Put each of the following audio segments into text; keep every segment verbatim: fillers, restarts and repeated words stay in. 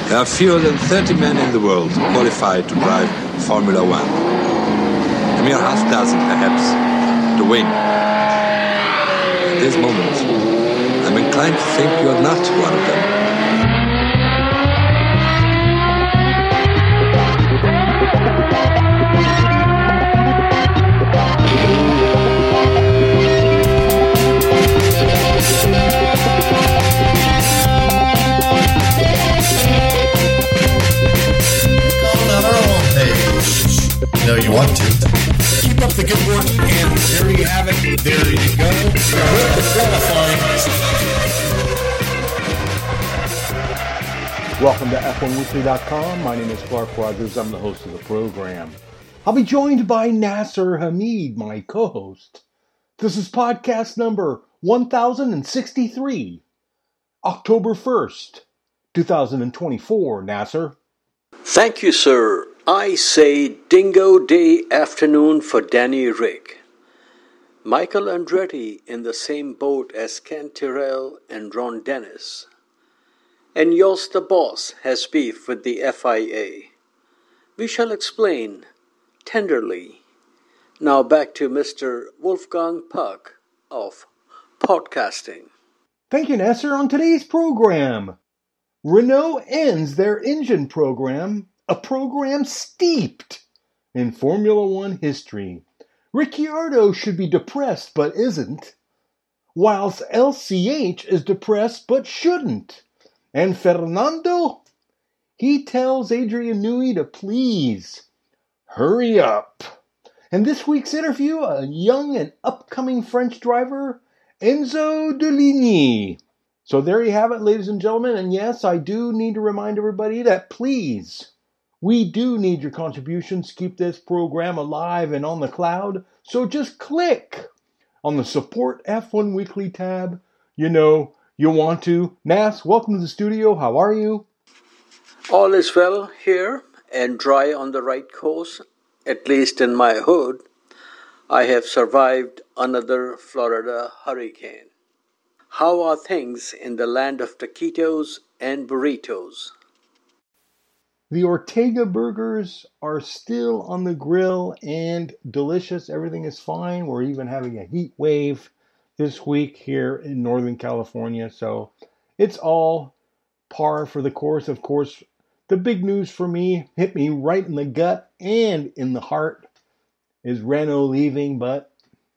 There are fewer than thirty men in the world qualified to drive Formula One. A mere half dozen, perhaps, to win. At this moment, I'm inclined to think you're not one of them. You know you want to. Keep up the good work, and there you have it. There you go. With the qualifying. Welcome to F one weekly dot com. My name is Clark Rogers. I'm the host of the program. I'll be joined by Nasser Hamid, my co-host. This is podcast number one thousand sixty-three, October first, twenty twenty-four. Nasser. Thank you, sir. I say Dingo Day afternoon for Danny Rick. Michael Andretti in the same boat as Ken Tyrrell and Ron Dennis. And Jos the boss has beef with the F I A. We shall explain tenderly. Now back to Mister Wolfgang Puck of podcasting. Thank you, Nasser. On today's program, Renault ends their engine program, a program steeped in Formula One history. Ricciardo should be depressed but isn't, whilst L C H is depressed but shouldn't. And Fernando, he tells Adrian Newey to please hurry up. In this week's interview, a young and upcoming French driver, Enzo Deligny. So there you have it, ladies and gentlemen. And yes, I do need to remind everybody that please, we do need your contributions to keep this program alive and on the cloud. So just click on the Support F one Weekly tab. You know you want to. Nas, welcome to the studio. How are you? All is well here and dry on the right coast, at least in my hood. I have survived another Florida hurricane. How are things in the land of taquitos and burritos? The Ortega burgers are still on the grill and delicious. Everything is fine. We're even having a heat wave this week here in Northern California. So it's all par for the course. Of course, the big news for me, hit me right in the gut and in the heart, is Renault leaving. But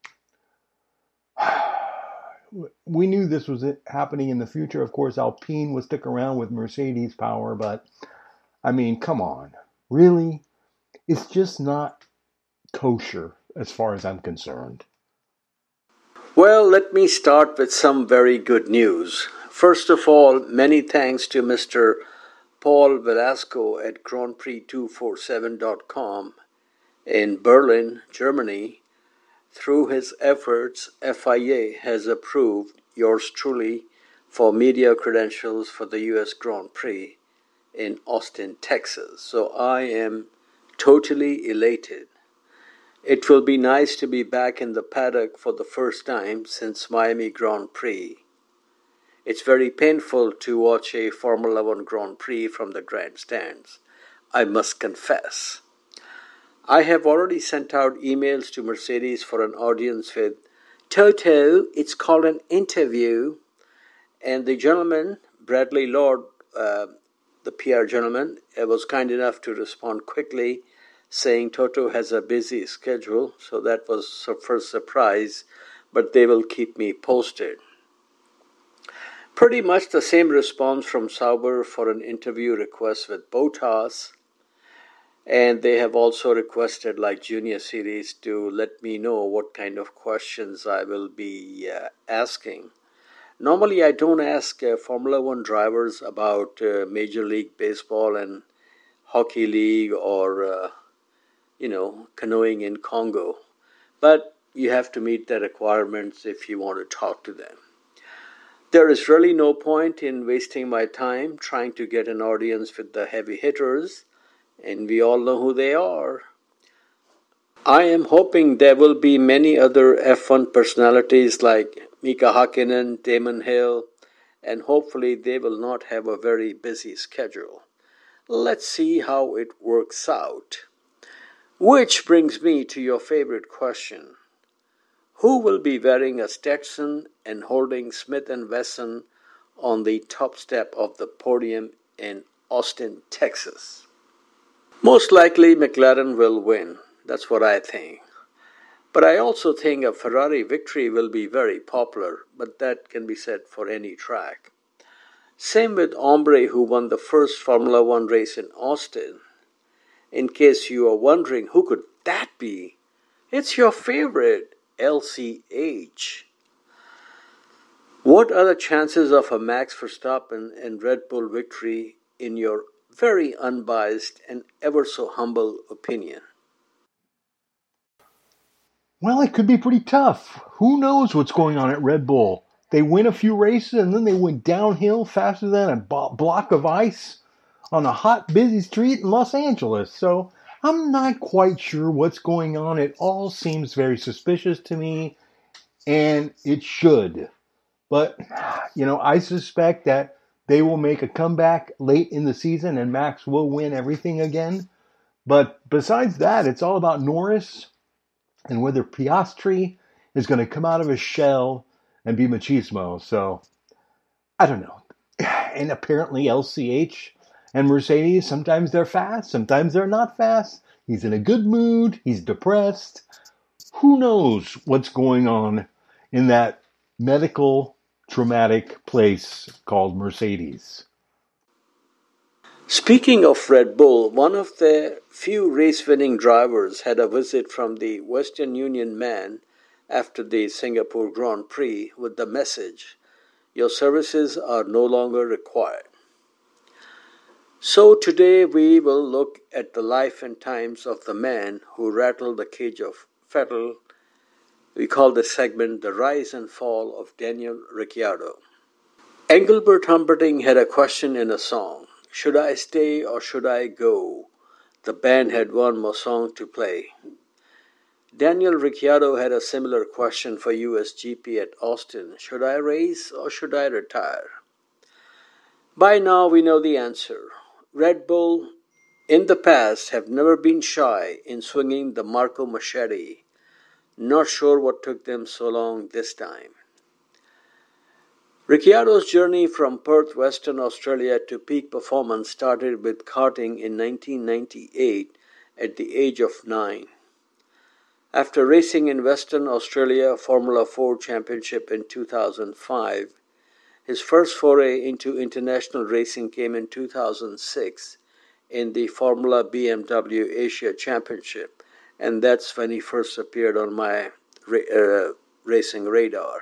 we knew this was happening in the future. Of course, Alpine would stick around with Mercedes power, but I mean, come on. Really? It's just not kosher as far as I'm concerned. Well, let me start with some very good news. First of all, many thanks to Mister Paul Velasco at Grand Prix two forty-seven dot com in Berlin, Germany. Through his efforts, F I A has approved yours truly for media credentials for the U S Grand Prix in Austin, Texas. So I am totally elated. It will be nice to be back in the paddock for the first time since Miami Grand Prix. It's very painful to watch a Formula One Grand Prix from the grandstands, I must confess. I have already sent out emails to Mercedes for an audience with Toto. It's called an interview. And the gentleman, Bradley Lord, uh, the P R gentleman, was kind enough to respond quickly, saying Toto has a busy schedule. So that was a first surprise, but they will keep me posted. Pretty much the same response from Sauber for an interview request with Bottas. And they have also requested, like Junior Series, to let me know what kind of questions I will be uh, asking. Normally, I don't ask uh, Formula One drivers about uh, Major League Baseball and Hockey League or, uh, you know, canoeing in Congo. But you have to meet the requirements if you want to talk to them. There is really no point in wasting my time trying to get an audience with the heavy hitters, and we all know who they are. I am hoping there will be many other F one personalities like Mika Hakkinen, Damon Hill, and hopefully they will not have a very busy schedule. Let's see how it works out. Which brings me to your favorite question. Who will be wearing a Stetson and holding Smith and Wesson on the top step of the podium in Austin, Texas? Most likely McLaren will win. That's what I think. But I also think a Ferrari victory will be very popular, but that can be said for any track. Same with Ombre, who won the first Formula One race in Austin. In case you are wondering who could that be, it's your favorite L C H. What are the chances of a Max Verstappen and Red Bull victory in your very unbiased and ever so humble opinion? Well, it could be pretty tough. Who knows what's going on at Red Bull? They win a few races and then they went downhill faster than a block of ice on a hot, busy street in Los Angeles. So I'm not quite sure what's going on. It all seems very suspicious to me, and it should. But, you know, I suspect that they will make a comeback late in the season and Max will win everything again. But besides that, it's all about Norris and whether Piastri is going to come out of his shell and be machismo. So, I don't know. And apparently L C H and Mercedes, sometimes they're fast, sometimes they're not fast. He's in a good mood, he's depressed. Who knows what's going on in that medical, traumatic place called Mercedes. Speaking of Red Bull, one of their few race-winning drivers had a visit from the Western Union man after the Singapore Grand Prix with the message, "Your services are no longer required." So today we will look at the life and times of the man who rattled the cage of Vettel. We call this segment The Rise and Fall of Daniel Ricciardo. Engelbert Humperdinck had a question in a song. Should I stay or should I go? The band had one more song to play. Daniel Ricciardo had a similar question for U S G P at Austin. Should I race or should I retire? By now we know the answer. Red Bull in the past have never been shy in swinging the Marco machete. Not sure what took them so long this time. Ricciardo's journey from Perth, Western Australia to peak performance started with karting in nineteen ninety-eight at the age of nine. After racing in Western Australia Formula four Championship in two thousand five, his first foray into international racing came in two thousand six in the Formula B M W Asia Championship, and that's when he first appeared on my uh, racing radar.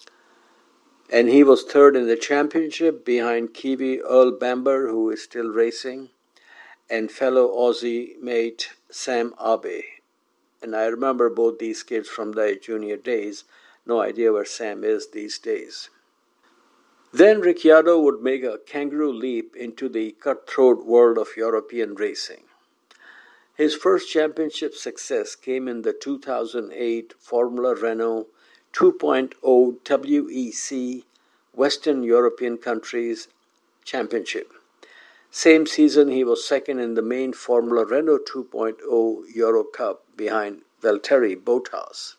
And he was third in the championship behind Kiwi Earl Bamber, who is still racing, and fellow Aussie mate Sam Abe. And I remember both these kids from their junior days. No idea where Sam is these days. Then Ricciardo would make a kangaroo leap into the cutthroat world of European racing. His first championship success came in the two thousand eight Formula Renault two point oh W E C Western European Countries Championship. Same season he was second in the main Formula Renault two point oh Euro Cup behind Valtteri Bottas.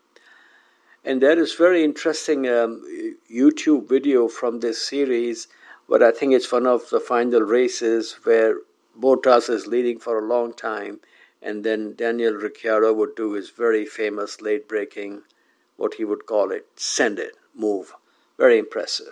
And there is very interesting um, YouTube video from this series, but I think it's one of the final races where Bottas is leading for a long time, and then Daniel Ricciardo would do his very famous late-breaking, what he would call it, send it, move. Very impressive.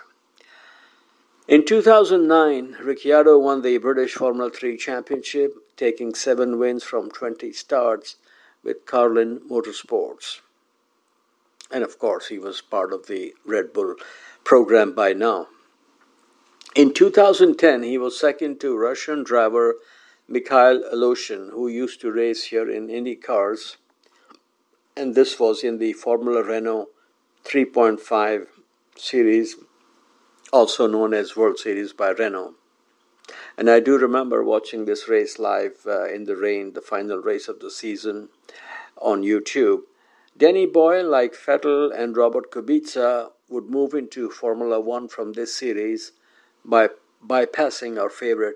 In two thousand nine, Ricciardo won the British Formula three Championship, taking seven wins from twenty starts with Carlin Motorsports. And of course, he was part of the Red Bull program by now. In two thousand ten, he was second to Russian driver Mikhail Aleshin, who used to race here in Indy cars. And this was in the Formula Renault three point five series, also known as World Series by Renault. And I do remember watching this race live uh, in the rain, the final race of the season on YouTube. Danny Boyle, like Vettel and Robert Kubica, would move into Formula One from this series by bypassing our favorite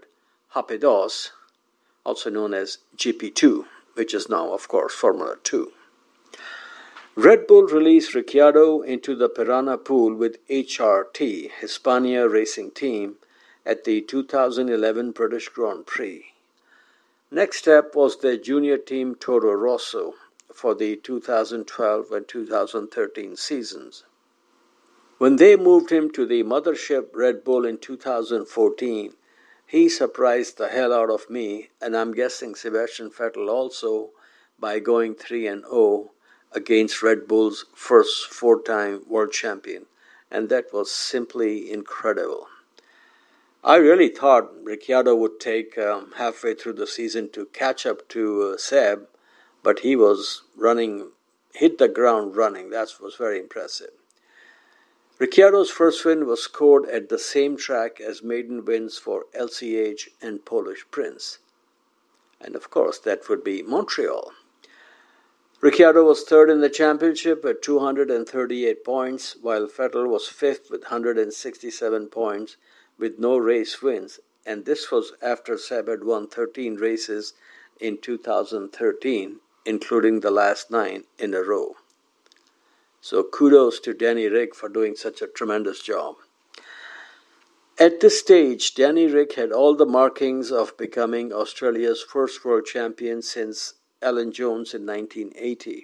Rapidos, also known as G P two, which is now, of course, Formula two. Red Bull released Ricciardo into the Piranha Pool with H R T, Hispania Racing Team, at the two thousand eleven British Grand Prix. Next step was their junior team Toro Rosso for the two thousand twelve and two thousand thirteen seasons. When they moved him to the mothership Red Bull in two thousand fourteen, he surprised the hell out of me, and I'm guessing Sebastian Vettel also, by going three and oh against Red Bull's first four-time world champion, and that was simply incredible. I really thought Ricciardo would take um, halfway through the season to catch up to uh, Seb, but he was running, hit the ground running. That was very impressive. Ricciardo's first win was scored at the same track as maiden wins for L C H and Polish Prince. And of course, that would be Montreal. Ricciardo was third in the championship with two hundred thirty-eight points, while Vettel was fifth with one hundred sixty-seven points with no race wins. And this was after Seb had won thirteen races in two thousand thirteen, including the last nine in a row. So kudos to Danny Rick for doing such a tremendous job. At this stage, Danny Rick had all the markings of becoming Australia's first world champion since Alan Jones in nineteen eighty.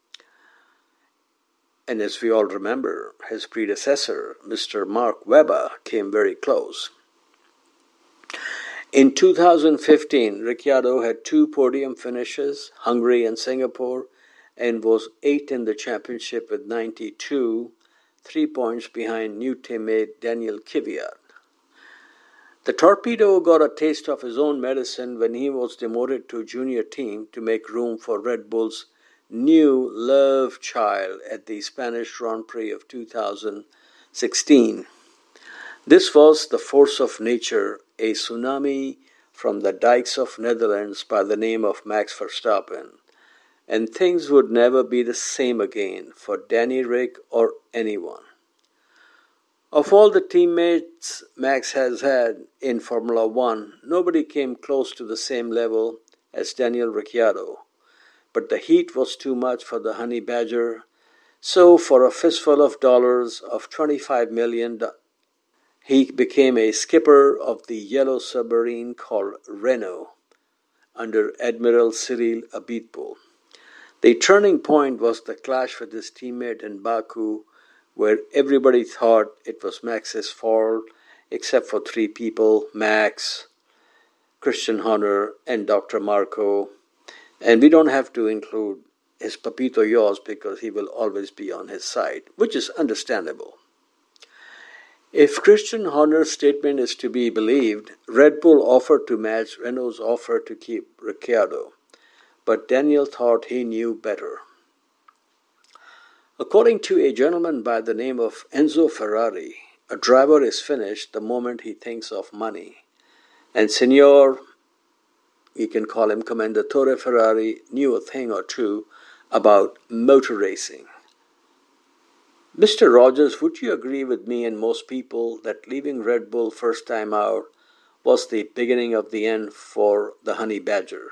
And as we all remember, his predecessor, Mister Mark Webber, came very close. In two thousand fifteen, Ricciardo had two podium finishes, Hungary and Singapore, and was eighth in the championship with ninety-two, three points behind new teammate Daniel Kvyat. The Torpedo got a taste of his own medicine when he was demoted to junior team to make room for Red Bull's new love child at the Spanish Grand Prix of two thousand sixteen. This was the force of nature, a tsunami from the dikes of Netherlands by the name of Max Verstappen. And things would never be the same again for Danny Rick or anyone. Of all the teammates Max has had in Formula One, nobody came close to the same level as Daniel Ricciardo. But the heat was too much for the Honey Badger, so for a fistful of dollars of twenty-five million dollars, he became a skipper of the yellow submarine called Renault under Admiral Cyril Abiteboul. The turning point was the clash with his teammate in Baku, where everybody thought it was Max's fault, except for three people, Max, Christian Horner, and Doctor Marco. And we don't have to include his Papito Yaws because he will always be on his side, which is understandable. If Christian Horner's statement is to be believed, Red Bull offered to match Renault's offer to keep Ricciardo, but Daniel thought he knew better. According to a gentleman by the name of Enzo Ferrari, a driver is finished the moment he thinks of money. And Signor, you can call him Commendatore Ferrari, knew a thing or two about motor racing. Mister Rogers, would you agree with me and most people that leaving Red Bull first time out was the beginning of the end for the Honey Badger?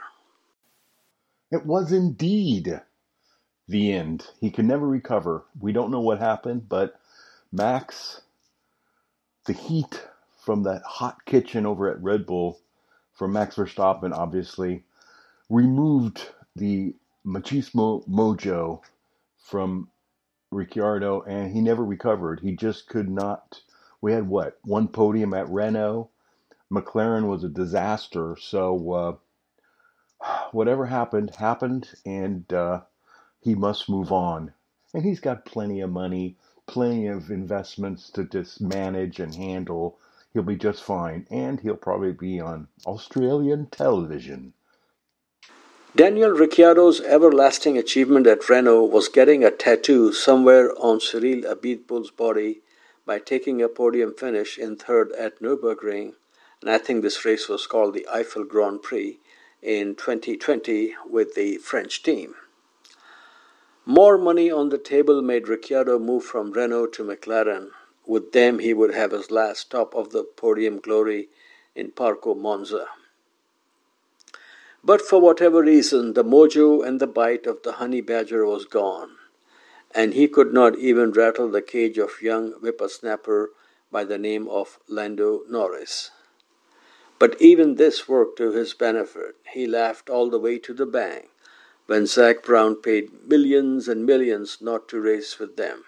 It was indeed the end. He could never recover. We don't know what happened, but Max, the heat from that hot kitchen over at Red Bull, from Max Verstappen, obviously, removed the machismo mojo from Ricciardo, and he never recovered. He just could not. We had, what, one podium at Renault. McLaren was a disaster, so uh, whatever happened, happened, and uh, he must move on. And he's got plenty of money, plenty of investments to just manage and handle. He'll be just fine, and he'll probably be on Australian television. Daniel Ricciardo's everlasting achievement at Renault was getting a tattoo somewhere on Cyril Abiteboul's body by taking a podium finish in third at Nürburgring, and I think this race was called the Eiffel Grand Prix in twenty twenty with the French team. More money on the table made Ricciardo move from Renault to McLaren. With them, he would have his last top of the podium glory in Parco Monza. But for whatever reason, the mojo and the bite of the honey badger was gone, and he could not even rattle the cage of young whippersnapper by the name of Lando Norris. But even this worked to his benefit. He laughed all the way to the bank when Zak Brown paid millions and millions not to race with them.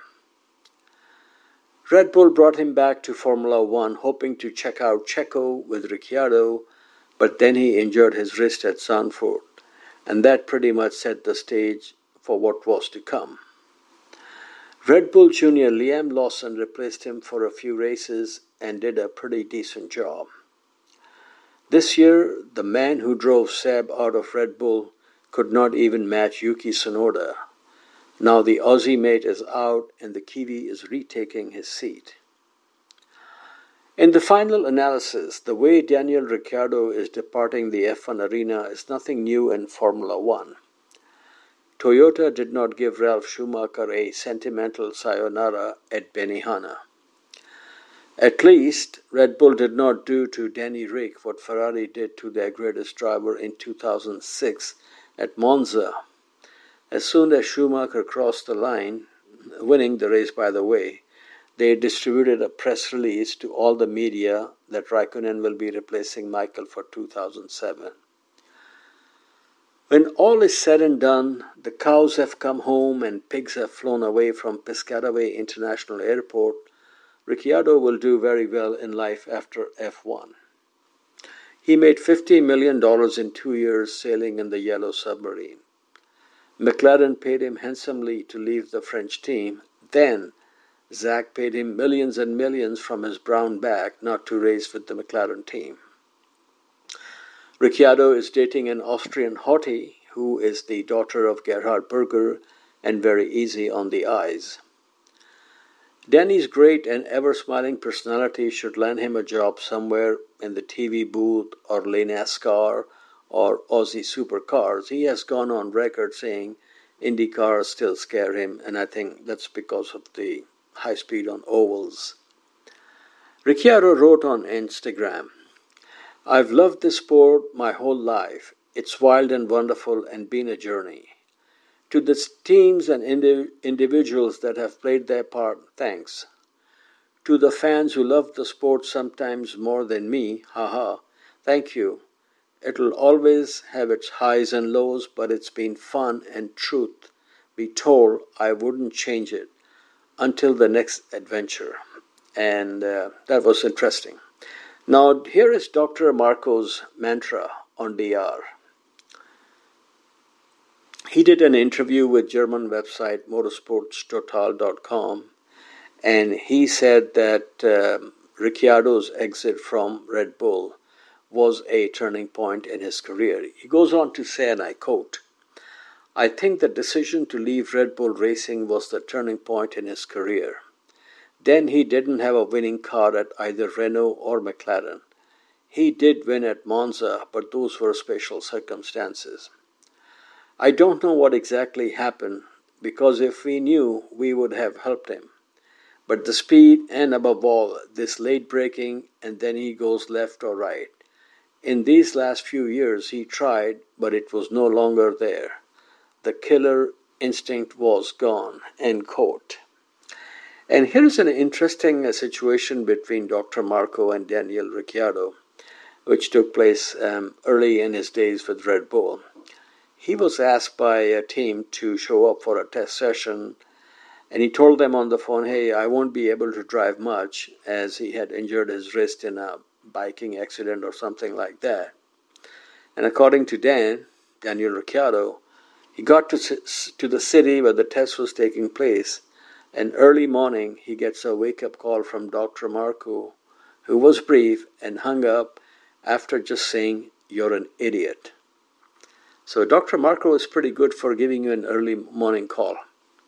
Red Bull brought him back to Formula One, hoping to check out Checo with Ricciardo, but then he injured his wrist at Zandvoort, and that pretty much set the stage for what was to come. Red Bull Junior Liam Lawson replaced him for a few races and did a pretty decent job. This year, the man who drove Seb out of Red Bull could not even match Yuki Tsunoda. Now the Aussie mate is out and the Kiwi is retaking his seat. In the final analysis, the way Daniel Ricciardo is departing the F one arena is nothing new in Formula One. Toyota did not give Ralf Schumacher a sentimental sayonara at Benihana. At least, Red Bull did not do to Danny Rick what Ferrari did to their greatest driver in two thousand six at Monza. As soon as Schumacher crossed the line, winning the race by the way, they distributed a press release to all the media that Raikkonen will be replacing Michael for two thousand seven. When all is said and done, the cows have come home and pigs have flown away from Piscataway International Airport, Ricciardo will do very well in life after F one. He made fifty million dollars in two years sailing in the Yellow Submarine. McLaren paid him handsomely to leave the French team. Then, Zak paid him millions and millions from his brown bag not to race with the McLaren team. Ricciardo is dating an Austrian hottie who is the daughter of Gerhard Berger and very easy on the eyes. Danny's great and ever-smiling personality should land him a job somewhere in the T V booth or Le NASCAR or Aussie Supercars. He has gone on record saying Indy cars still scare him, and I think that's because of the high speed on ovals. Ricciardo wrote on Instagram, "I've loved this sport my whole life. It's wild and wonderful and been a journey. To the teams and indi- individuals that have played their part, thanks. To the fans who love the sport sometimes more than me, haha, thank you. It'll always have its highs and lows, but it's been fun, and truth be told, I wouldn't change it until the next adventure." And uh, that was interesting. Now, here is Doctor Marco's mantra on D R. He did an interview with German website motorsports total dot com, and he said that uh, Ricciardo's exit from Red Bull was a turning point in his career. He goes on to say, and I quote, "I think the decision to leave Red Bull Racing was the turning point in his career. Then he didn't have a winning car at either Renault or McLaren. He did win at Monza, but those were special circumstances. I don't know what exactly happened, because if we knew, we would have helped him. But the speed and above all, this late braking and then he goes left or right. In these last few years he tried, but it was no longer there. The killer instinct was gone." End quote. And here is an interesting uh, situation between Doctor Marco and Daniel Ricciardo, which took place um, early in his days with Red Bull. He was asked by a team to show up for a test session, and he told them on the phone, "Hey, I won't be able to drive much," as he had injured his wrist in a biking accident or something like that. And according to Dan, Daniel Ricciardo, he got to, to the city where the test was taking place, and early morning he gets a wake-up call from Doctor Marco, who was brief and hung up after just saying, "You're an idiot." So Doctor Marco is pretty good for giving you an early morning call.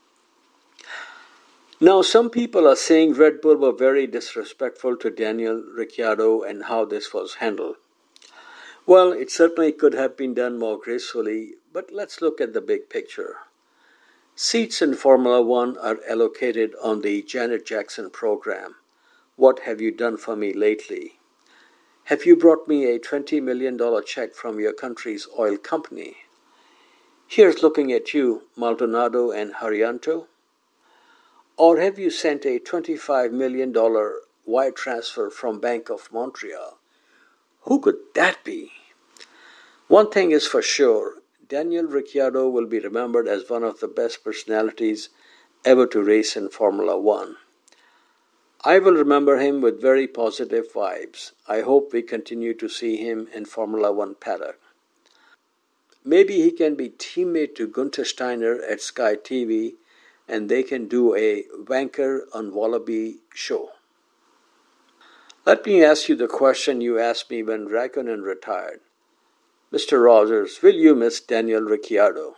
Now, some people are saying Red Bull were very disrespectful to Daniel Ricciardo and how this was handled. Well, it certainly could have been done more gracefully, but let's look at the big picture. Seats in Formula One are allocated on the Janet Jackson program, What Have You Done For Me Lately? Have you brought me a twenty million dollars check from your country's oil company? Here's looking at you, Maldonado and Haryanto. Or have you sent a twenty-five million dollars wire transfer from Bank of Montreal? Who could that be? One thing is for sure, Daniel Ricciardo will be remembered as one of the best personalities ever to race in Formula One. I will remember him with very positive vibes. I hope we continue to see him in Formula One paddock. Maybe he can be teammate to Gunther Steiner at Sky T V and they can do a Wanker on Wallaby show. Let me ask you the question you asked me when Raikkonen retired. Mister Rogers, will you miss Daniel Ricciardo?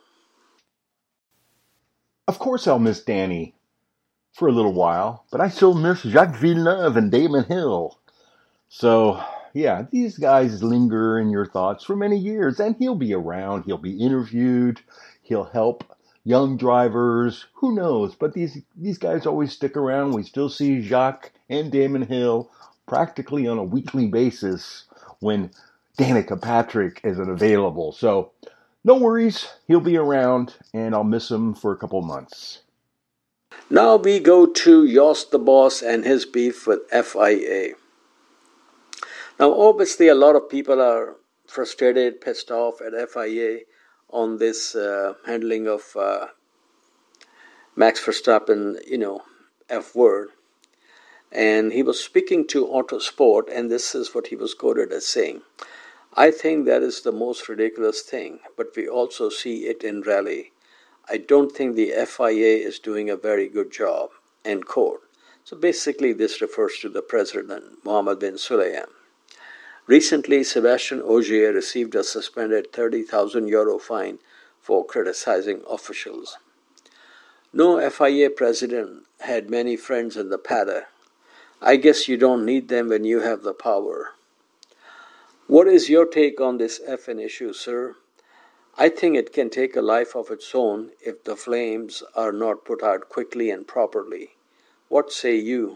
Of course I'll miss Danny for a little while, but I still miss Jacques Villeneuve and Damon Hill. So, yeah, these guys linger in your thoughts for many years, and he'll be around, he'll be interviewed, he'll help young drivers, who knows, but these, these guys always stick around. We still see Jacques and Damon Hill practically on a weekly basis when Danica Patrick isn't available. So, no worries, he'll be around, and I'll miss him for a couple months. Now we go to Jost the Boss and his beef with F I A. Now obviously a lot of people are frustrated, pissed off at F I A on this uh, handling of uh, Max Verstappen, you know, F word. And he was speaking to Autosport, and this is what he was quoted as saying. I think that is the most ridiculous thing, but we also see it in rally. I don't think the F I A is doing a very good job, end quote. So basically this refers to the president, Mohammed bin Sulayem. Recently, Sebastian Ogier received a suspended thirty thousand euro fine for criticizing officials. No F I A president had many friends in the paddock. I guess you don't need them when you have the power. What is your take on this F N issue, sir? I think it can take a life of its own if the flames are not put out quickly and properly. What say you?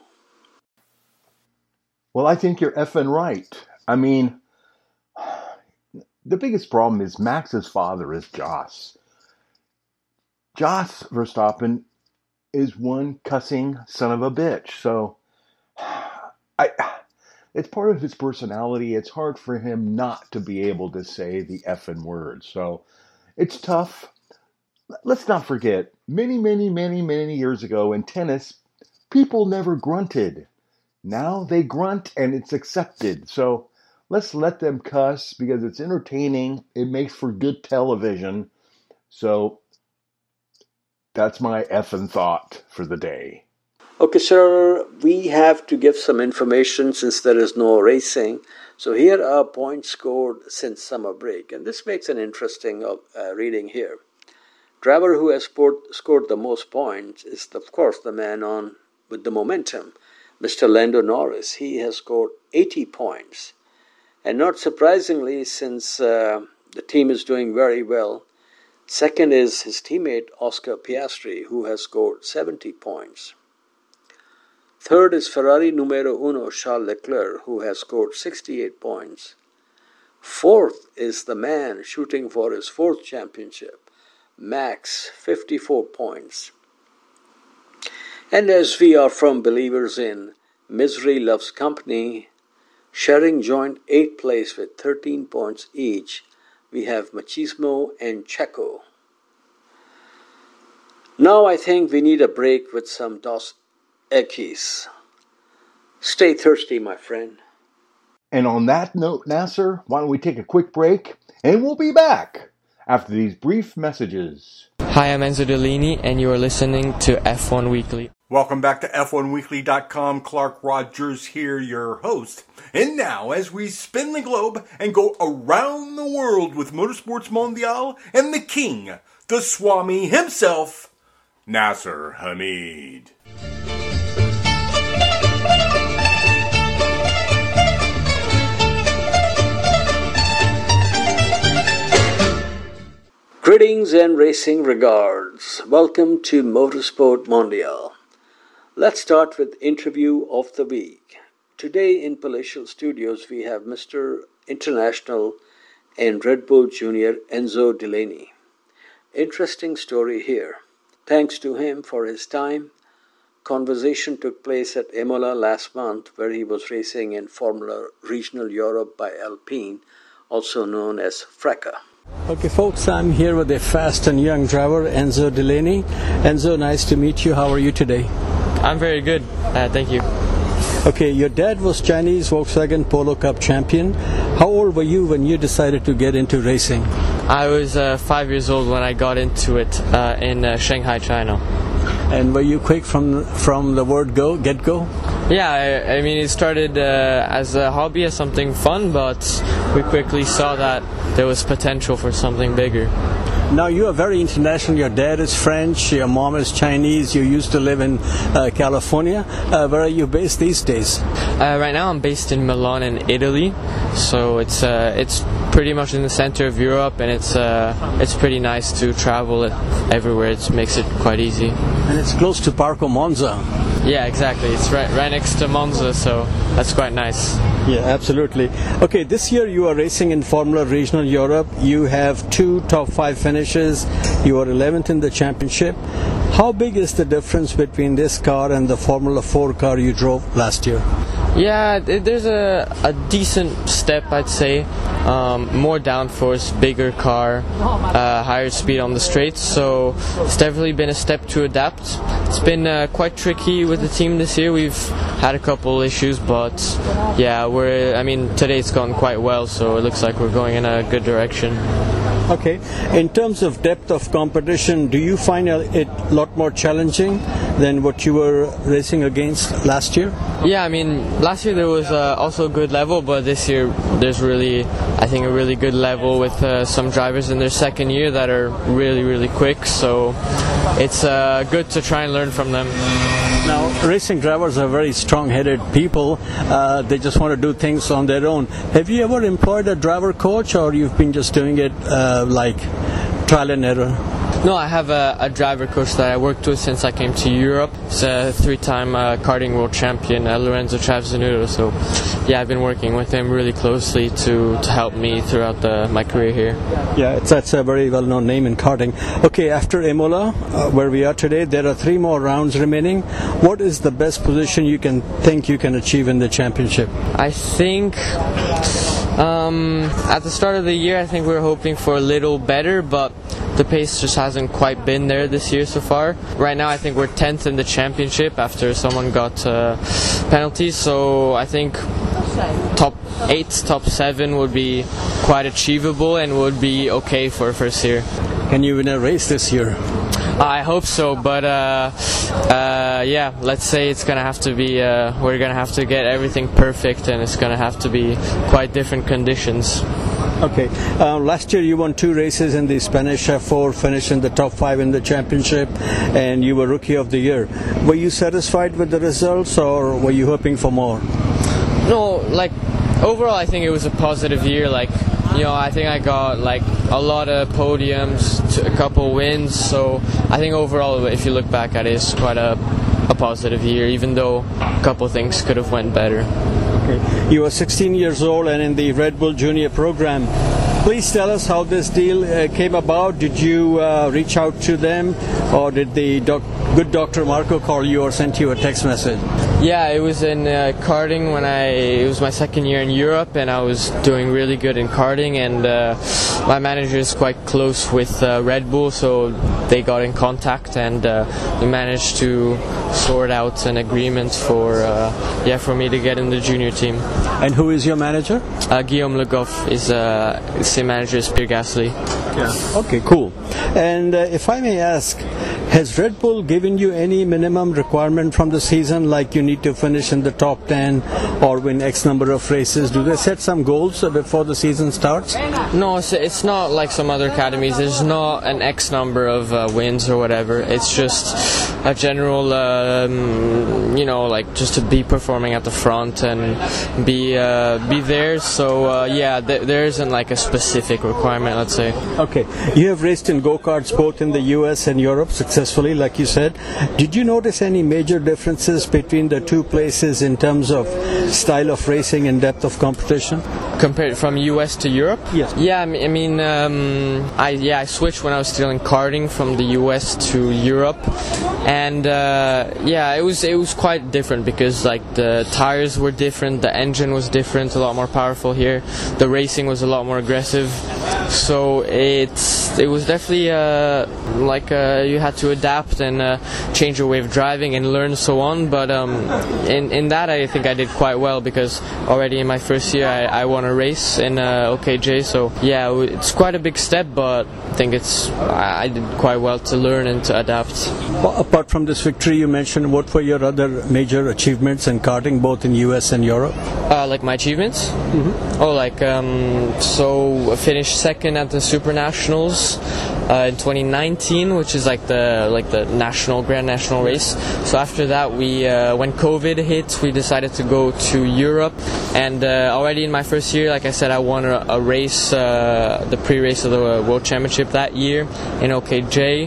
Well, I think you're effing right. I mean, the biggest problem is Max's father is Jos. Jos Verstappen is one cussing son of a bitch. So, I, it's part of his personality. It's hard for him not to be able to say the effing word. So, it's tough. Let's not forget, many, many, many, many years ago in tennis, people never grunted. Now they grunt and it's accepted. So, let's let them cuss because it's entertaining. It makes for good television. So, that's my effing thought for the day. Okay, sir, we have to give some information since there is no racing. So here are points scored since summer break. And this makes an interesting uh, reading here. Driver who has scored, scored the most points is, of course, the man on with the momentum, Mister Lando Norris. He has scored eighty points. And not surprisingly, since uh, the team is doing very well, second is his teammate Oscar Piastri, who has scored seventy points. Third is Ferrari numero uno Charles Leclerc, who has scored sixty-eight points. Fourth is the man shooting for his fourth championship, Max, fifty-four points. And as we are from believers in misery loves company, sharing joint eighth place with thirteen points each, we have Machismo and Checo. Now I think we need a break with some Dos Equis. Stay thirsty, my friend. And on that note, Nasser, why don't we take a quick break, and we'll be back after these brief messages. Hi, I'm Enzo Delini, and you are listening to F one Weekly. Welcome back to F one Weekly dot com. Clark Rogers here, your host. And now, as we spin the globe and go around the world with Motorsports Mondial and the king, the Swami himself, Nasser Hamid. Greetings and racing regards. Welcome to Motorsport Mondial. Let's start with interview of the week. Today in Palatial Studios we have Mister International and Red Bull Junior Enzo Delaney. Interesting story here. Thanks to him for his time. Conversation took place at Imola last month, where he was racing in Formula Regional Europe by Alpine, also known as FRECA. Okay, folks, I'm here with a fast and young driver, Enzo Delaney. Enzo, nice to meet you. How are you today? I'm very good. Uh, thank you. Okay, your dad was Chinese Volkswagen Polo Cup champion. How old were you when you decided to get into racing? I was uh, five years old when I got into it uh, in uh, Shanghai, China. And were you quick from from the word go, get go? Yeah, I, I mean, it started uh, as a hobby, as something fun, but we quickly saw that there was potential for something bigger. Now, you are very international. Your dad is French, your mom is Chinese, you used to live in uh, California. Uh, where are you based these days? Uh, right now I'm based in Milan in Italy, so it's uh, it's pretty much in the center of Europe, and it's uh, it's pretty nice to travel everywhere. It makes it quite easy. And it's close to Parco Monza. Yeah, exactly. It's right, right next to Monza, so that's quite nice. Yeah, absolutely. Okay, this year you are racing in Formula Regional Europe. You have two top five finishes. You are eleventh in the championship. How big is the difference between this car and the Formula four car you drove last year? Yeah, there's a, a decent step, I'd say. Um, more downforce, bigger car, uh, higher speed on the straights, so it's definitely been a step to adapt. It's been uh, quite tricky with the team this year. We've had a couple issues, but yeah, we're. I mean, today it's gone quite well, so it looks like we're going in a good direction. Okay. In terms of depth of competition, do you find it a lot more challenging than what you were racing against last year? Yeah, I mean, last year there was uh, also a good level, but this year there's really, I think, a really good level with uh, some drivers in their second year that are really, really quick, so it's uh, good to try and learn from them. Now, racing drivers are very strong-headed people. Uh, they just want to do things on their own. Have you ever employed a driver coach, or you've been just doing it uh, like trial and error? No, I have a, a driver coach that I worked with since I came to Europe. He's a three-time uh, karting world champion, uh, Lorenzo Travasnudo. So, yeah, I've been working with him really closely to, to help me throughout the, my career here. Yeah, it's, that's a very well-known name in karting. Okay, after Imola, uh, where we are today, there are three more rounds remaining. What is the best position you can think you can achieve in the championship? I think um, at the start of the year, I think we were hoping for a little better, but the pace just hasn't quite been there this year so far. Right now I think we're tenth in the championship after someone got uh, penalties, so I think top eight, top seven would be quite achievable and would be okay for first year. Can you win a race this year? I hope so, but uh, uh, yeah, let's say it's gonna have to be, uh, we're gonna have to get everything perfect, and it's gonna have to be quite different conditions. Okay. Uh, last year you won two races in the Spanish F four, finished in the top five in the championship, and you were Rookie of the Year. Were you satisfied with the results, or were you hoping for more? No, like, overall I think it was a positive year. Like, you know, I think I got like a lot of podiums, a couple wins, so I think overall, if you look back at it, it's quite a, a positive year, even though a couple things could have went better. Okay. You are sixteen years old and in the Red Bull Junior program. Please tell us how this deal uh, came about. Did you uh, reach out to them, or did the doc- good Doctor Marco call you or sent you a text message? Yeah, it was in uh, karting when I, it was my second year in Europe, and I was doing really good in karting, and uh, my manager is quite close with uh, Red Bull, so they got in contact, and uh, we managed to sort out an agreement for uh, yeah for me to get in the junior team. And who is your manager? Uh, Guillaume Le Goff is uh, the same manager as Pierre Gasly. Yeah. Okay, cool. And uh, if I may ask, has Red Bull given you any minimum requirement from the season, like you need to finish in the top ten or win X number of races? Do they set some goals before the season starts? No, it's, it's not like some other academies. There's not an X number of uh, wins or whatever. It's just a general, um, you know, like just to be performing at the front and be uh, be there. So uh, yeah, th- there isn't like a specific requirement, let's say. Okay, you have raced in go-karts both in the U S and Europe successfully. successfully, like you said. Did you notice any major differences between the two places in terms of style of racing and depth of competition? Compared from U S to Europe? Yes. Yeah, I mean, I mean um, I yeah, I switched when I was still in karting from the U S to Europe, and uh, yeah, it was it was quite different because like the tires were different, the engine was different, a lot more powerful here. The racing was a lot more aggressive, so it's it was definitely uh, like uh, you had to adapt and uh, change your way of driving and learn so on. But um, in in that I think I did quite well because already in my first year I, I won a race in uh, O K J. So yeah, it's quite a big step, but I think it's I did quite well to learn and to adapt. Well, apart from this victory you mentioned, what were your other major achievements in karting, both in U S and Europe? Uh, like my achievements? Mm-hmm. Oh, like um, so I finished second at the Super Nationals uh, in twenty nineteen, which is like the like the national Grand National race. So after that, we uh, when COVID hit, we decided to go to Europe, and uh, already in my first year, like I said, I won a, a race, uh, the pre-race of the World Championship that year in O K J.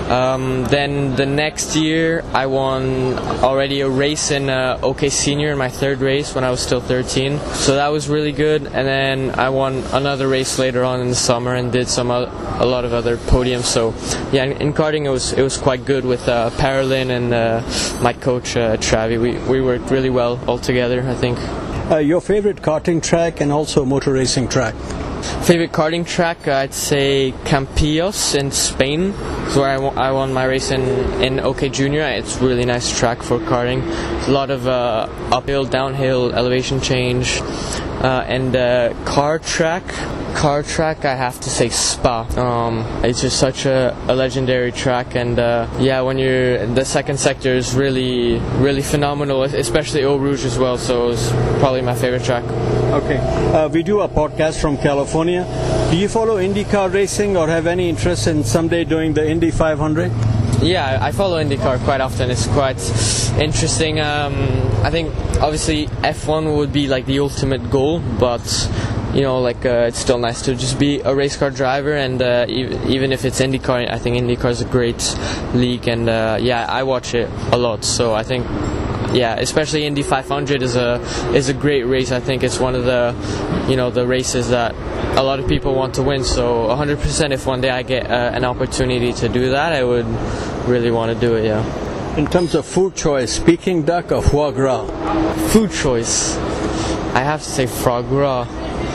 Um, then the next year, I won already a race in uh, O K Senior in my third race when I was still thirteen. So that was really good. And then I won another race later on in the summer and did some uh, a lot of other podiums. So yeah, in, in karting it was it was quite good with uh, Paralyn and uh, my coach uh, Travi. We we worked really well all together, I think. Uh, your favorite karting track and also motor racing track? Favorite karting track, uh, I'd say Campillos in Spain. It's where I, w- I won my race in, in O K Junior. It's a really nice track for karting. It's a lot of uh, uphill, downhill, elevation change. Uh, and uh, car track, car track, I have to say Spa. Um, it's just such a, a legendary track, and uh, yeah, when you're the second sector is really, really phenomenal, especially Eau Rouge as well. So it's probably my favorite track. Okay, uh, we do a podcast from California. Do you follow IndyCar racing or have any interest in someday doing the Indy five hundred? Yeah, I follow IndyCar quite often. It's quite interesting. Um, I think obviously F one would be like the ultimate goal, but you know, like uh, it's still nice to just be a race car driver. And uh, even, even if it's IndyCar, I think IndyCar is a great league, and uh, yeah, I watch it a lot. So I think, yeah, especially Indy five hundred is a is a great race. I think it's one of the, you know, the races that a lot of people want to win. So one hundred percent, if one day I get uh, an opportunity to do that, I would really want to do it. Yeah. In terms of food choice, Peking duck or foie gras? Food choice, I have to say foie gras.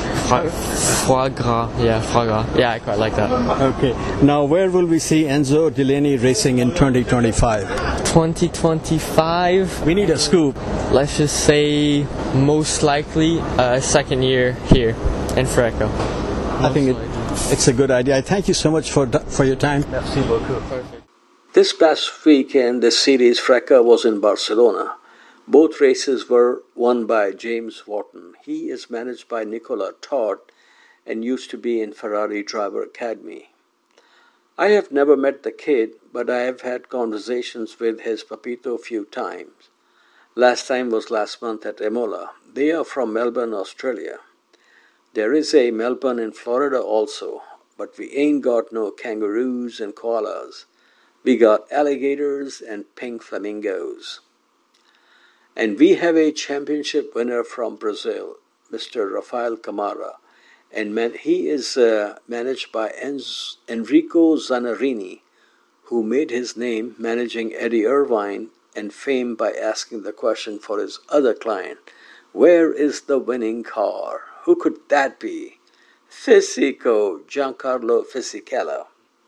Foie gras, yeah, foie gras. Yeah, I quite like that. Okay. Now, where will we see Enzo Delaney racing in twenty twenty-five? twenty twenty-five. We need a scoop. Let's just say most likely uh, second year here in Freca. I think it, it's a good idea. I thank you so much for for your time. Merci beaucoup. Perfect. This past weekend, the series Freca was in Barcelona. Both races were won by James Wharton. He is managed by Nicola Todd and used to be in Ferrari Driver Academy. I have never met the kid, but I have had conversations with his papito a few times. Last time was last month at Imola. They are from Melbourne, Australia. There is a Melbourne in Florida also, but we ain't got no kangaroos and koalas. We got alligators and pink flamingos. And we have a championship winner from Brazil, Mister Rafael Camara, and man, he is uh, managed by Enz- Enrico Zanarini, who made his name managing Eddie Irvine and fame by asking the question for his other client, where is the winning car? Who could that be? Fisico, Giancarlo Fisichella.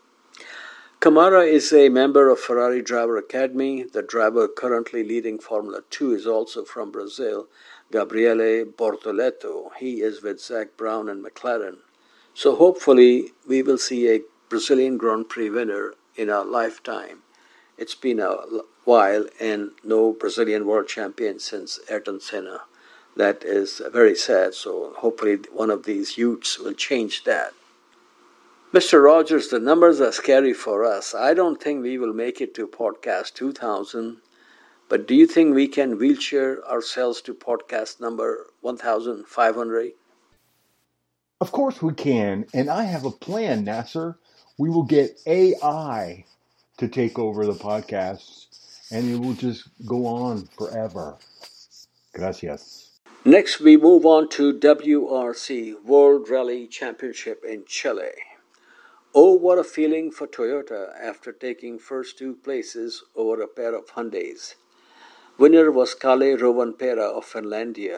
Camara is a member of Ferrari Driver Academy. The driver currently leading Formula two is also from Brazil, Gabriele Bortoleto. He is with Zach Brown and McLaren. So hopefully we will see a Brazilian Grand Prix winner in our lifetime. It's been a while and no Brazilian world champion since Ayrton Senna. That is very sad, so hopefully one of these youths will change that. Mister Rogers, the numbers are scary for us. I don't think we will make it to podcast two thousand, but do you think we can wheelchair ourselves to podcast number one thousand five hundred? Of course we can, and I have a plan, Nasser. We will get A I to take over the podcast, and it will just go on forever. Gracias. Next, we move on to W R C, World Rally Championship in Chile. Oh, what a feeling for Toyota after taking first two places over a pair of Hyundais. Winner was Kalle Rovanperä of Finlandia.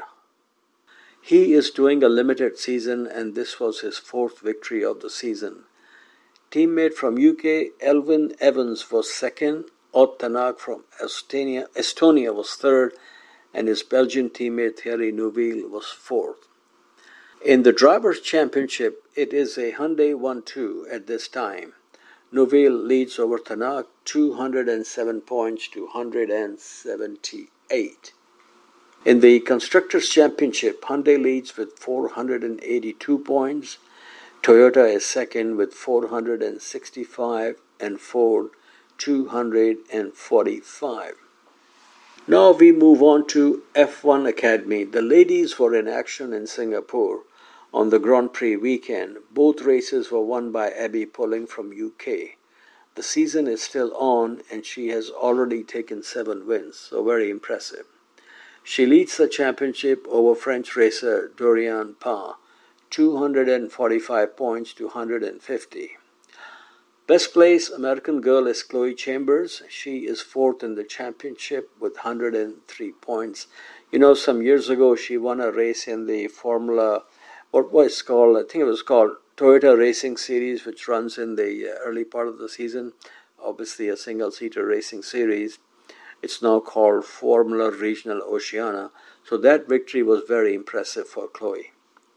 He is doing a limited season, and this was his fourth victory of the season. Teammate from U K, Elfyn Evans, was second. Ott Tänak from Estonia, Estonia was third, and his Belgian teammate Thierry Neuville was fourth. In the Drivers' Championship, it is a Hyundai one two at this time. Neuville leads over Tänak two hundred seven points to one hundred seventy-eight. In the Constructors' Championship, Hyundai leads with four hundred eighty-two points. Toyota is second with four hundred sixty-five and Ford two hundred forty-five. Now we move on to F one Academy. The ladies were in action in Singapore on the Grand Prix weekend. Both races were won by Abby Pulling from U K. The season is still on and she has already taken seven wins, so very impressive. She leads the championship over French racer Dorian Parr, two hundred forty-five points to one hundred fifty. Best place American girl is Chloe Chambers. She is fourth in the championship with one hundred three points. You know, some years ago she won a race in the Formula, what was it called? I think it was called Toyota Racing Series, which runs in the early part of the season. Obviously a single-seater racing series. It's now called Formula Regional Oceania. So that victory was very impressive for Chloe.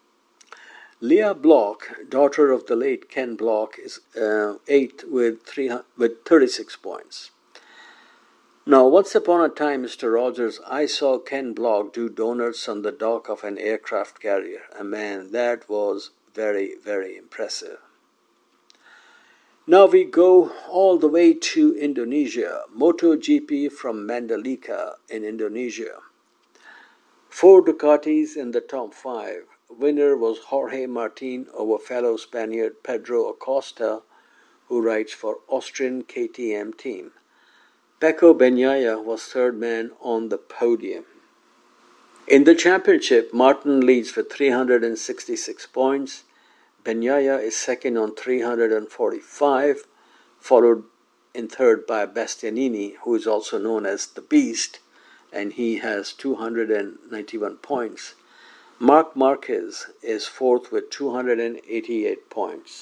Leah Block, daughter of the late Ken Block, is uh, eighth with, three, with thirty-six points. Now, once upon a time, Mister Rogers, I saw Ken Block do donuts on the dock of an aircraft carrier. And man, that was very, very impressive. Now we go all the way to Indonesia, MotoGP from Mandalika in Indonesia. Four Ducatis in the top five. Winner was Jorge Martin over fellow Spaniard Pedro Acosta, who rides for Austrian K T M team. Pecco Bagnaia was third man on the podium. In the championship, Martin leads with three hundred sixty-six points. Bagnaia is second on three hundred forty-five, followed in third by Bastianini, who is also known as the Beast, and he has two hundred ninety-one points. Marc Marquez is fourth with two hundred eighty-eight points.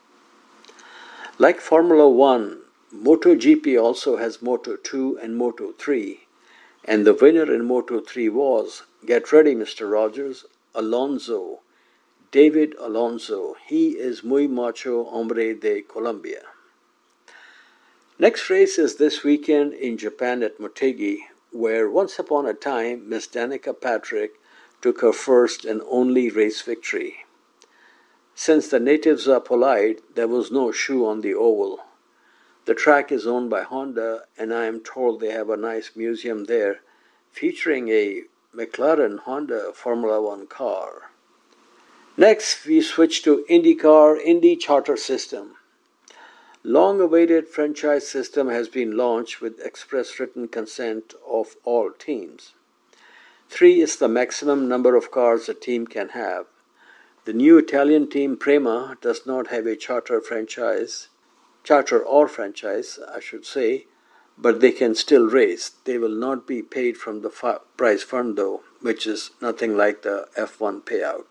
Like Formula One, MotoGP also has Moto two and Moto three, and the winner in Moto three was, get ready Mister Rogers, Alonso, David Alonso. He is muy macho hombre de Colombia. Next race is this weekend in Japan at Motegi, where once upon a time Miss Danica Patrick took her first and only race victory. Since the natives are polite, there was no shoe on the oval. The track is owned by Honda, and I am told they have a nice museum there featuring a McLaren Honda Formula One car. Next, we switch to IndyCar Indy Charter System. Long-awaited franchise system has been launched with express written consent of all teams. Three is the maximum number of cars a team can have. The new Italian team Prema does not have a charter franchise, charter or franchise, I should say, but they can still race. They will not be paid from the fi- prize fund though, which is nothing like the F one payout.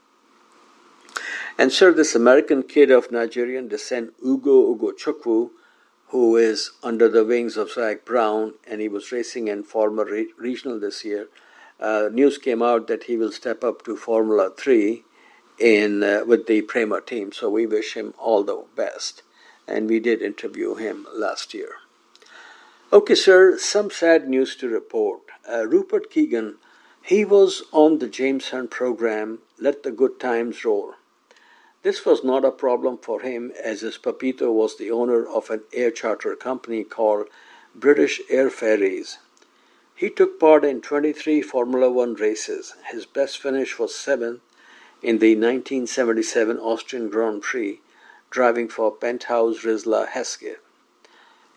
And sir, this American kid of Nigerian descent, Ugo Ugochukwu, who is under the wings of Zach Brown, and he was racing in Formula Re- Regional this year, Uh, news came out that he will step up to Formula three in uh, with the Prema team, so we wish him all the best. And we did interview him last year. Okay, sir, some sad news to report. Uh, Rupert Keegan, he was on the James Hunt program, Let the Good Times Roll. This was not a problem for him, as his papito was the owner of an air charter company called British Air Ferries. He took part in twenty-three Formula One races. His best finish was seventh in the nineteen seventy-seven Austrian Grand Prix, driving for Penthouse Rizla Hesketh.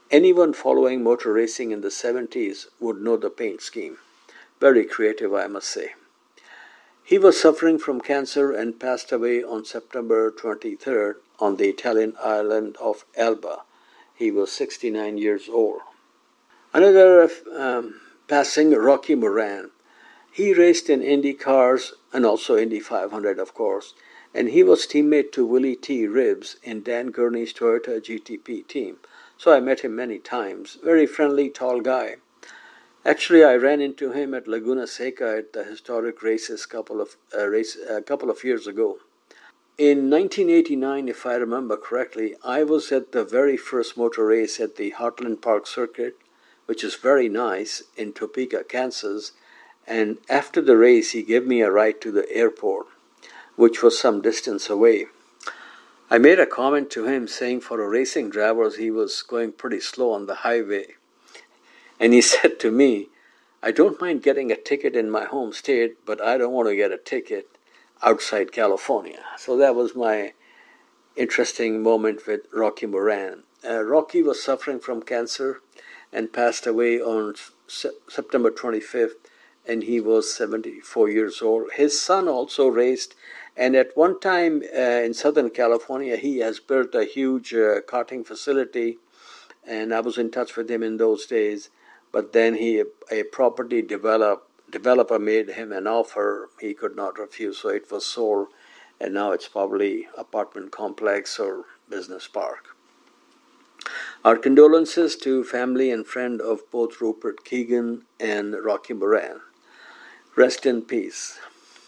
Anyone following motor racing in the seventies would know the paint scheme. Very creative, I must say. He was suffering from cancer and passed away on September twenty-third on the Italian island of Elba. He was sixty-nine years old. Another um, passing, Rocky Moran. He raced in Indy cars and also Indy five hundred, of course, and he was teammate to Willie T. Ribbs in Dan Gurney's Toyota G T P team. So I met him many times. Very friendly, tall guy. Actually, I ran into him at Laguna Seca at the historic races couple of uh, race a couple of years ago. In nineteen eighty-nine, if I remember correctly, I was at the very first motor race at the Heartland Park Circuit, which is very nice, in Topeka, Kansas. And after the race, he gave me a ride to the airport, which was some distance away. I made a comment to him saying for a racing driver, he was going pretty slow on the highway. And he said to me, I don't mind getting a ticket in my home state, but I don't want to get a ticket outside California. So that was my interesting moment with Rocky Moran. Uh, Rocky was suffering from cancer and passed away on se- September twenty-fifth, and he was seventy-four years old. His son also raced, and at one time uh, in Southern California, he has built a huge uh, karting facility, and I was in touch with him in those days. But then he, a property develop, developer made him an offer he could not refuse, so it was sold, and now it's probably apartment complex or business park. Our condolences to family and friend of both Rupert Keegan and Rocky Moran. Rest in peace.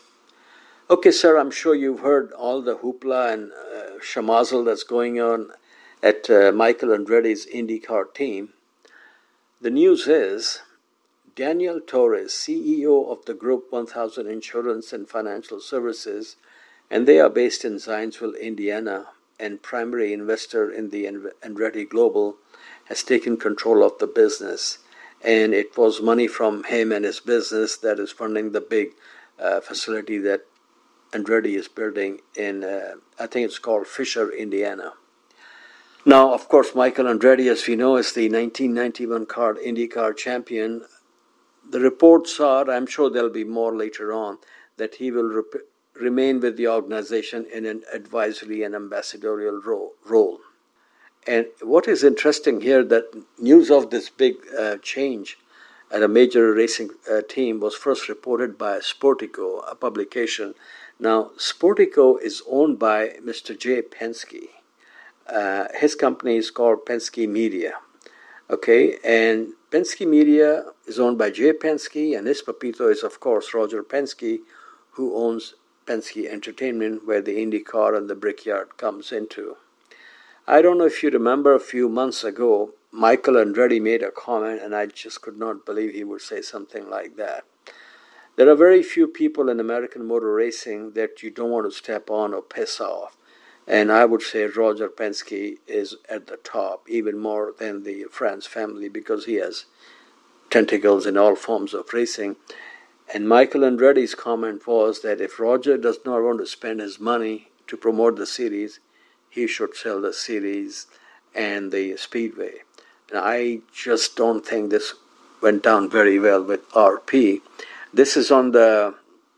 Okay, sir, I'm sure you've heard all the hoopla and uh, shamazel that's going on at uh, Michael Andretti's IndyCar team. The news is Daniel Torres, C E O of the Group one thousand Insurance and Financial Services, and they are based in Zionsville, Indiana, and primary investor in the Andretti Global, has taken control of the business. And it was money from him and his business that is funding the big uh, facility that Andretti is building in, uh, I think it's called Fisher, Indiana. Now, of course, Michael Andretti, as we know, is the nineteen ninety-one car IndyCar champion. The reports are, I'm sure there'll be more later on, that he will rep- remain with the organization in an advisory and ambassadorial ro- role. And what is interesting here, that news of this big uh, change at a major racing uh, team was first reported by Sportico, a publication. Now, Sportico is owned by Mister Jay Penske. Uh, his company is called Penske Media, okay? And Penske Media is owned by Jay Penske, and his papito is, of course, Roger Penske, who owns Penske Entertainment, where the IndyCar and the Brickyard comes into. I don't know if you remember a few months ago, Michael Andretti made a comment, and I just could not believe he would say something like that. There are very few people in American motor racing that you don't want to step on or piss off. And I would say Roger Penske is at the top, even more than the France family, because he has tentacles in all forms of racing. And Michael Andretti's comment was that if Roger does not want to spend his money to promote the series, he should sell the series and the Speedway. And I just don't think this went down very well with R P. This is on the.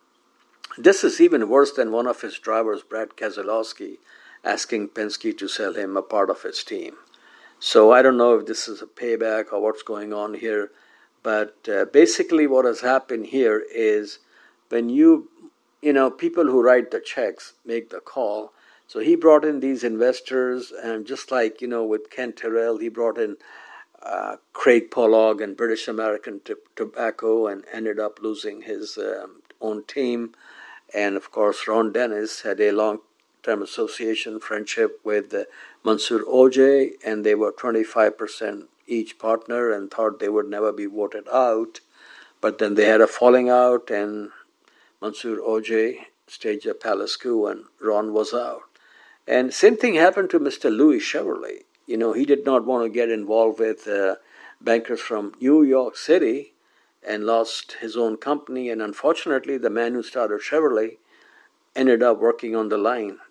This is even worse than one of his drivers, Brad Keselowski, asking Penske to sell him a part of his team. So I don't know if this is a payback or what's going on here, but uh, basically what has happened here is when you, you know, people who write the checks make the call. So he brought in these investors, and just like, you know, with Ken Terrell, he brought in uh, Craig Pollock and British American t- Tobacco and ended up losing his um, own team. And of course, Ron Dennis had a long-term association friendship with uh, Mansoor Ojay, and they were twenty-five percent each partner and thought they would never be voted out. But then they had a falling out, and Mansoor Ojay staged a palace coup, and Ron was out. And same thing happened to Mister Louis Chevrolet. You know, he did not want to get involved with uh, bankers from New York City and lost his own company. And unfortunately, the man who started Chevrolet ended up working on the line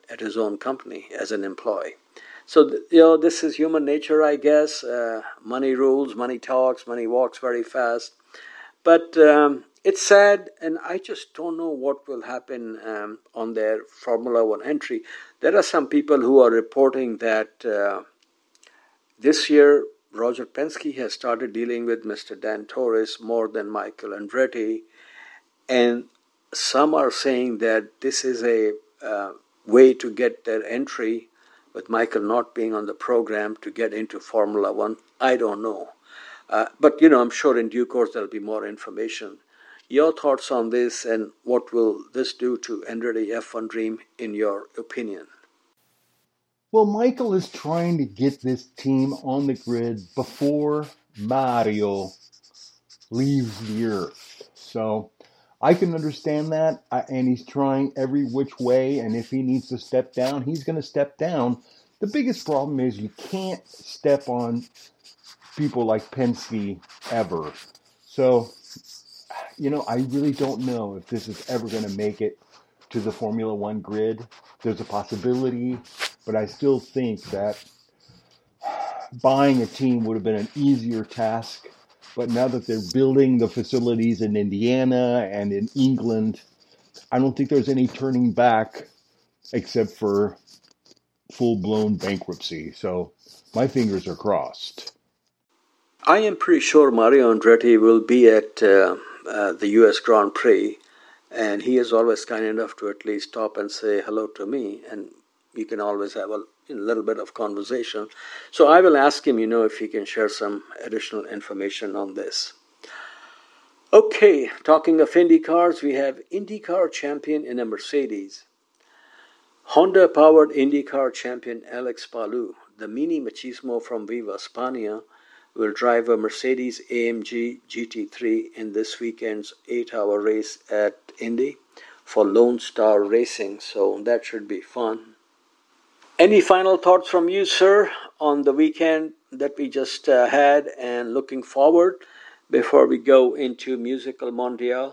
at his own company as an employee. So, you know, this is human nature, I guess. Uh, money rules, money talks, money walks very fast. But um, it's sad, and I just don't know what will happen um, on their Formula One entry. There are some people who are reporting that uh, this year Roger Penske has started dealing with Mister Dan Torres more than Michael Andretti. And some are saying that this is a uh, way to get their entry, with Michael not being on the program, to get into Formula One. I don't know. Uh, but, you know, I'm sure in due course there'll be more information. Your thoughts on this, and what will this do to Andretti F one Dream, in your opinion? Well, Michael is trying to get this team on the grid before Mario leaves the earth. So I can understand that, and he's trying every which way, and if he needs to step down, he's going to step down. The biggest problem is you can't step on people like Penske ever. So, you know, I really don't know if this is ever going to make it to the Formula One grid. There's a possibility, but I still think that buying a team would have been an easier task. But now that they're building the facilities in Indiana and in England, I don't think there's any turning back except for full-blown bankruptcy. So my fingers are crossed. I am pretty sure Mario Andretti will be at uh, uh, the U S Grand Prix, and he is always kind enough to at least stop and say hello to me, and you can always have a, a little bit of conversation. So I will ask him, you know, if he can share some additional information on this. Okay, talking of Indy cars, we have IndyCar champion in a Mercedes. Honda-powered IndyCar champion Alex Palou, the mini machismo from Viva España, will drive a Mercedes A M G G T three in this weekend's eight-hour race at Indy for Lone Star Racing, so that should be fun. Any final thoughts from you, sir, on the weekend that we just uh, had, and looking forward before we go into Musical Mondial?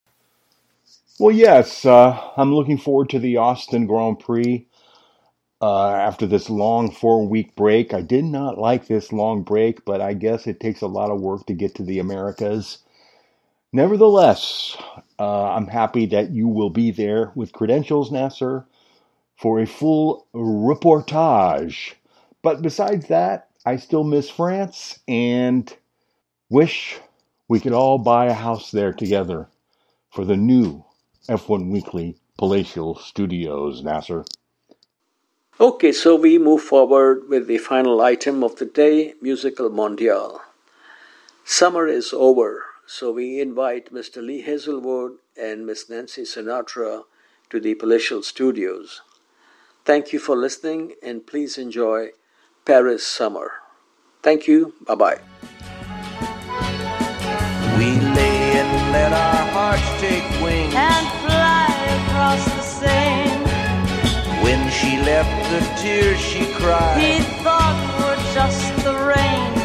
Well, yes, uh, I'm looking forward to the Austin Grand Prix. Uh, after this long four-week break. I did not like this long break, but I guess it takes a lot of work to get to the Americas. Nevertheless, uh, I'm happy that you will be there with credentials, Nasser, for a full reportage. But besides that, I still miss France and wish we could all buy a house there together for the new F one Weekly Palatial Studios, Nasser. Okay, so we move forward with the final item of the day, Musical Mondial. Summer is over, so we invite Mister Lee Hazelwood and Miss Nancy Sinatra to the Palatial Studios. Thank you for listening, and please enjoy Paris Summer. Thank you. Bye-bye. We lay and let our hearts take wing and fly across the Seine. When she left, the tears she cried, he thought were just the rain.